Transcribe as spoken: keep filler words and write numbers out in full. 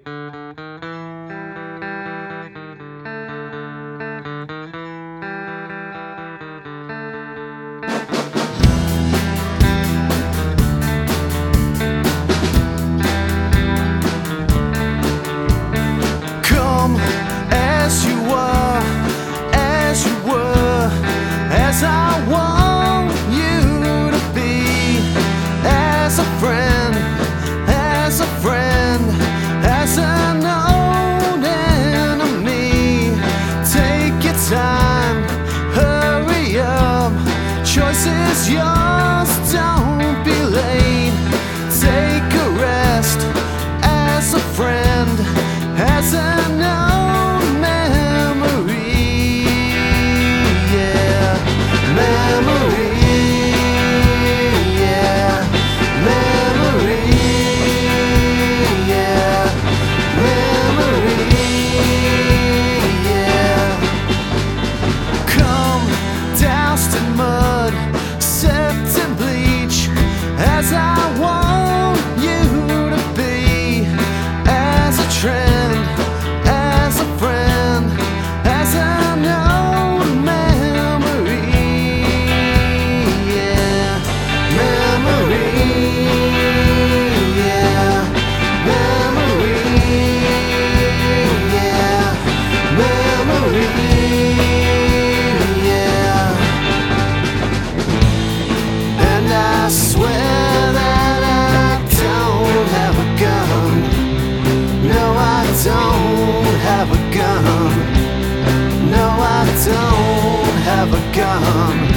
Come as you are, as you were, as I want you to be, as a friend, as a friend, as an old enemy. Take your time, hurry up, choice is yours, don't be late. Take a rest, as a friend, as an old memory, yeah, memory, yeah, memory, yeah, memory, yeah. Come doused in mud, soaked in bleach, as I want you to be, as a trend, as a friend, as an old memory, yeah, memory, yeah, memory, yeah, memory, yeah. And I swear that I don't have a gun. No, I don't have a gun. No, I don't have a gun.